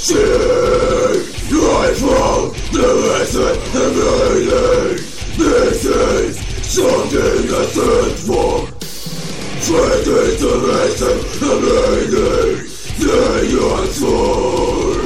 Right from the lesson and meaning. This is something I stand for. Trading the lesson and meaning. They are for.